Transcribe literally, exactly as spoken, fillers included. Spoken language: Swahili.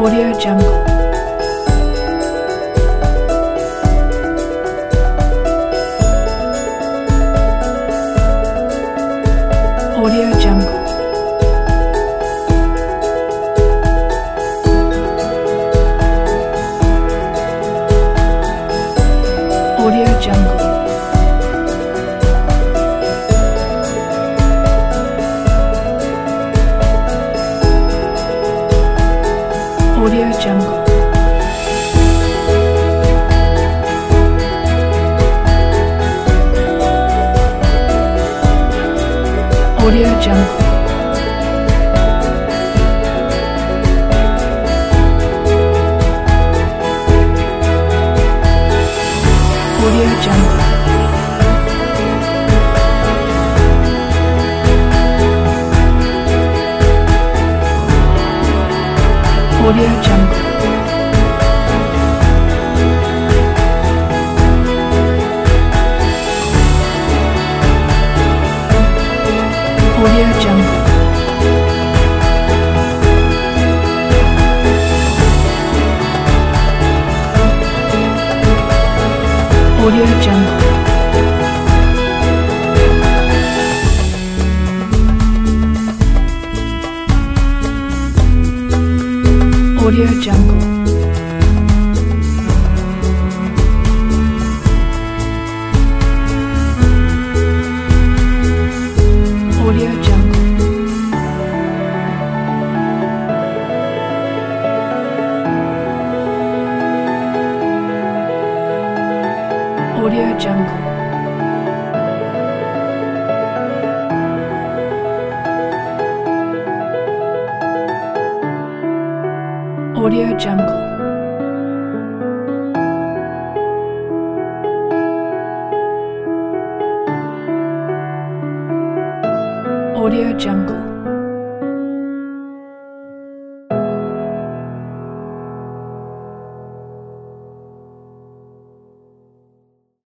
Audio Jungle. Audio Jungle. Audio Jungle. Audio Jungle. Audio Jungle. Audio Jungle. Audio Jungle. Audio Jungle. Audio Jungle. Audio Jungle. Audio Jungle. Audio Jungle. Audio Jungle. Audio Jungle.